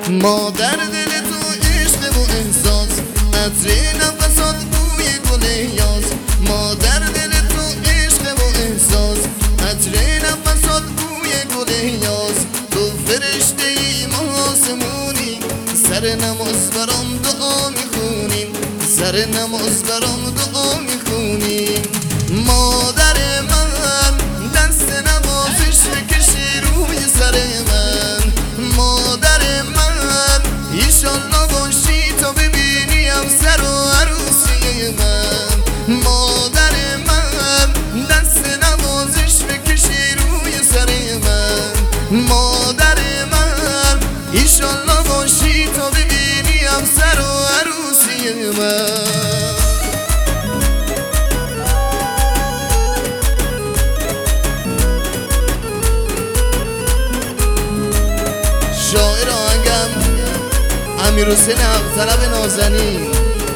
مادر دل تو عشق و احساس، عطر نفسات بوی گل یاس. مادر دل تو عشق و احساس، عطر نفسات بوی گل یاس. تو فرشته ای ما آسمونی، سر نماز برام دعا میخونیم، سر نماز برام دعا میخونیم. مادر من دست نوازش بکشی روی سر من. مادر من ایشالله باشی تا ببینیم سر و عروسی من. مادر من دست نوازش بکشی روی سر من. مادر من ایشالله باشی تا ببینیم سر و عروسی من. شاعر آهنگم امیرحسین حق‌طلب نازنین.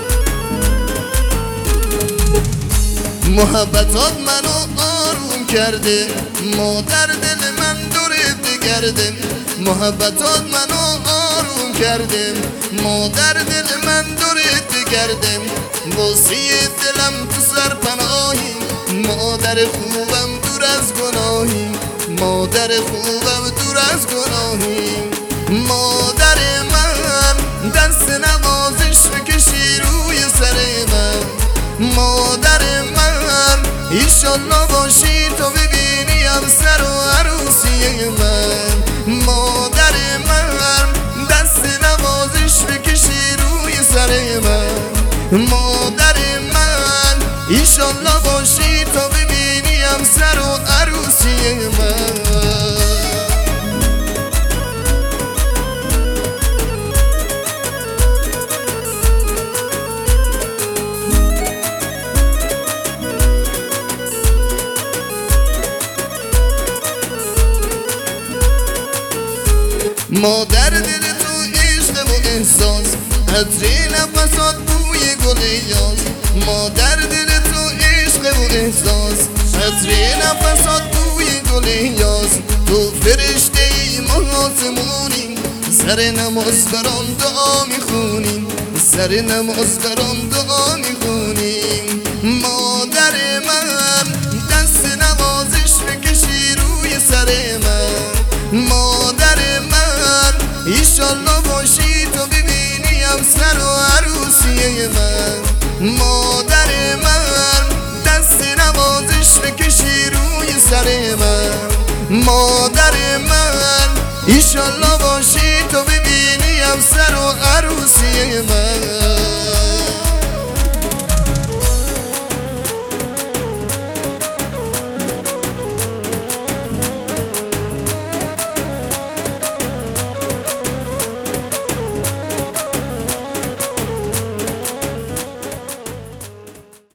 محبتات منو آروم کرده، مادر دل من دورت گرده. محبتات منو آروم کرده، مادر دل من دورت گرده. واسه دلم تو سر پناهی، مادر خوبم دور از گناهی، مادر خوبم دور از گناهی. مادر من دست نوازش بکشی روی سر من. مادر من ایشالله باشی تا ببینیم سر و عروسی من. مادر من دست نوازش بکشی روی سر من. مادر من ایشالله باشی تا ببینیم سر و عروسی من. مادر دل تو عشق و احساس، عطر نفسات بوی گل یاس. مادر دل تو عشق و احساس، عطر نفسات بوی گل یاس. تو فرشته ای ما آسمونی، سر نماز برام دعا میخونیم، سر نماز برام دعا میخونیم. مادر من دست نوازش بکشی روی سر من. مادر من ایشالله باشی تا ببینیم سر و عروسی من. مادر من دست نوازش بکشی روی سر من. مادر من ایشالله باشی تا ببینیم سر و عروسی من.